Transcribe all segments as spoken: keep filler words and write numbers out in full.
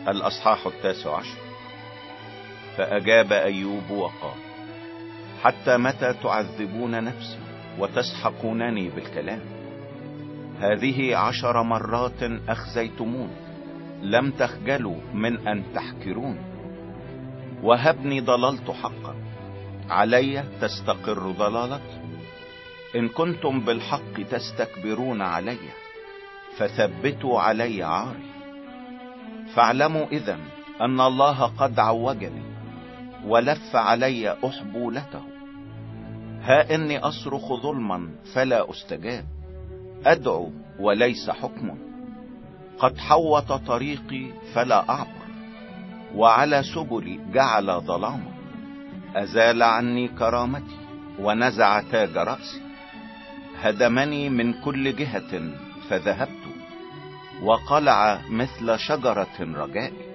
الأصحاح التاسع عشر. فأجاب أيوب وقال: حتى متى تعذبون نفسي وتسحقونني بالكلام؟ هذه عشر مرات أخزيتمون، لم تخجلوا من أن تحكرون. وهبني ضللت حقا، علي تستقر ضلالتي. إن كنتم بالحق تستكبرون علي، فثبتوا علي عاري. فاعلموا إذن أن الله قد عوجني ولف علي أحبولته. ها إني أصرخ ظلما فلا أستجاب، أدعو وليس حكم. قد حوط طريقي فلا أعبر، وعلى سبلي جعل ظلاما. أزال عني كرامتي ونزع تاج رأسي. هدمني من كل جهة فذهبت، وقلع مثل شجرة رجائي.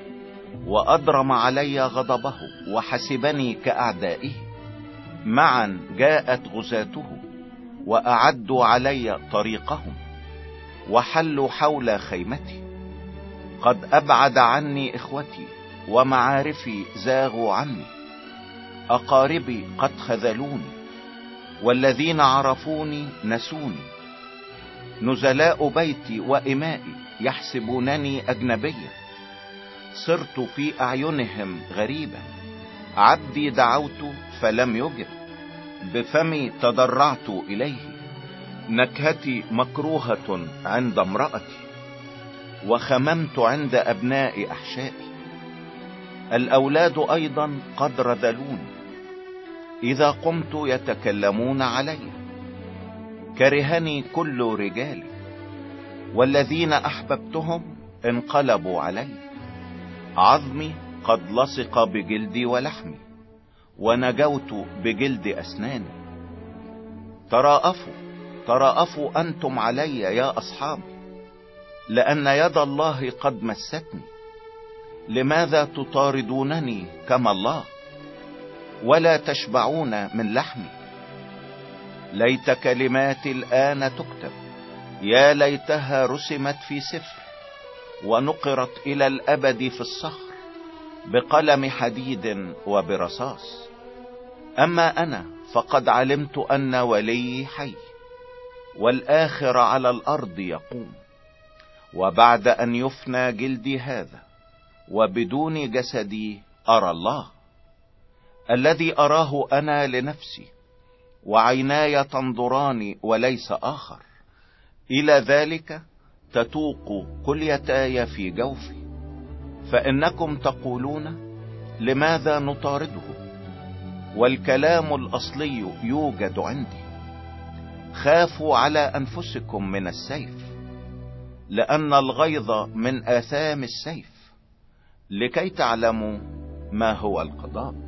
وأضرم علي غضبه وحسبني كأعدائه. معا جاءت غزاته وأعدوا علي طريقهم، وحلوا حول خيمتي. قد أبعد عني إخوتي، ومعارفي زاغوا عني. أقاربي قد خذلوني، والذين عرفوني نسوني. نزلاء بيتي وإمائي يحسبونني أجنبيا. صرت في أعينهم غريبا. عبدي دعوت فلم يجب، بفمي تضرعت إليه. نكهتي مكروهة عند امرأتي، وخممت عند أبناء أحشائي. الأولاد أيضا قد رذلوني، إذا قمت يتكلمون علي. كرهني كل رجالي، والذين أحببتهم انقلبوا علي. عظمي قد لصق بجلدي ولحمي، ونجوت بجلد أسناني. تراءفوا تراءفوا أنتم علي يا أصحابي، لأن يد الله قد مستني. لماذا تطاردونني كما الله، ولا تشبعون من لحمي؟ ليت كلماتي الآن تكتب، يا ليتها رسمت في سفر، ونقرت إلى الأبد في الصخر بقلم حديد وبرصاص. أما أنا فقد علمت أن ولي حي، والآخر على الأرض يقوم. وبعد أن يفنى جلدي هذا، وبدون جسدي أرى الله، الذي أراه أنا لنفسي، وعيناي تنظران وليس آخر. إلى ذلك تتوق كليتاي في جوفي. فإنكم تقولون: لماذا نطارده؟ والكلام الأصلي يوجد عندي. خافوا على أنفسكم من السيف، لأن الغيظ من آثام السيف، لكي تعلموا ما هو القضاء.